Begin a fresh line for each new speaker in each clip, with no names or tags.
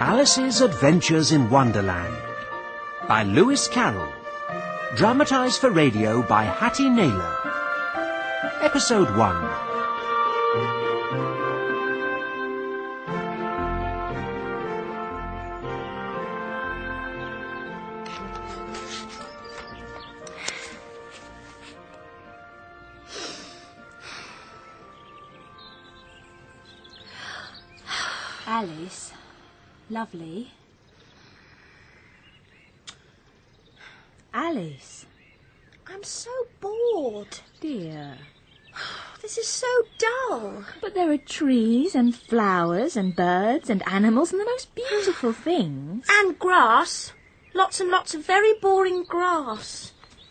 Alice's Adventures in Wonderland by Lewis Carroll. Dramatised for radio by Hattie Naylor. Episode 1.
Alice, lovely. Alice.
I'm so bored.
Dear.
This is so dull.
But there are trees and flowers and birds and animals and the most beautiful things.
And grass. Lots and lots of very boring grass.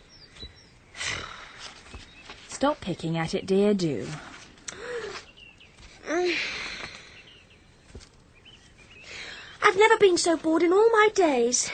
Stop picking at it, dear, do.
I've never been so bored in all my days.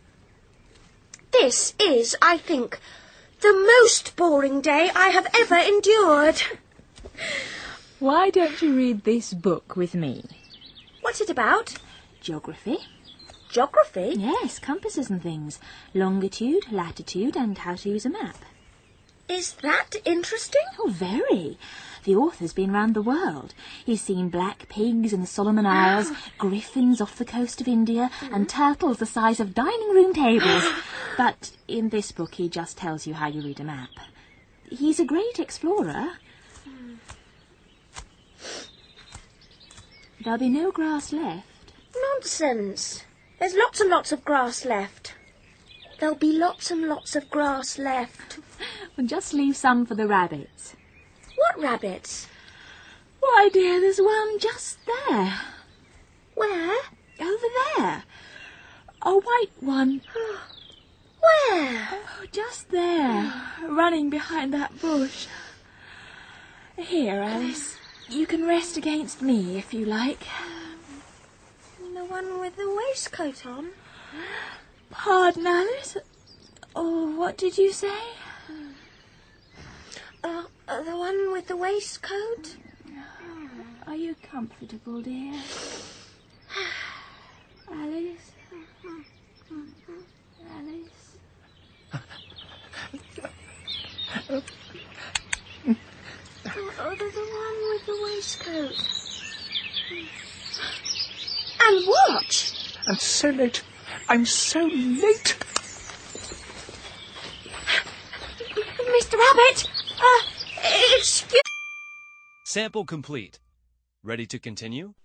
This is, I think, the most boring day I have ever endured.
Why don't you read this book with me?
What's it about?
Geography.
Geography?
Yes, compasses and things. Longitude, latitude, and how to use a map.
Is that interesting?
Oh, very. The author's been round the world. He's seen black pigs in the Solomon Isles, griffins off the coast of India, and turtles the size of dining room tables. But in this book he just tells you how you read a map. He's a great explorer. There'll be no grass left.
Nonsense. There's lots and lots of grass left. There'll be lots and lots of grass left.
Well, just leave some for the rabbits.
What rabbits?
Why, dear, there's one just there.
Where?
Over there. A white one.
Where?
Oh, just there, running behind that bush. Here, Alice, you can rest against me if you like.
The one with the waistcoat on?
Pardon, Alice? Oh, what did you say?
The one with the waistcoat?
Are you comfortable, dear? Alice? Alice?
The one with the waistcoat. And watch!
I'm so late. I'm so late.
Mr. Rabbit! Excuse...
Sample complete. Ready to continue?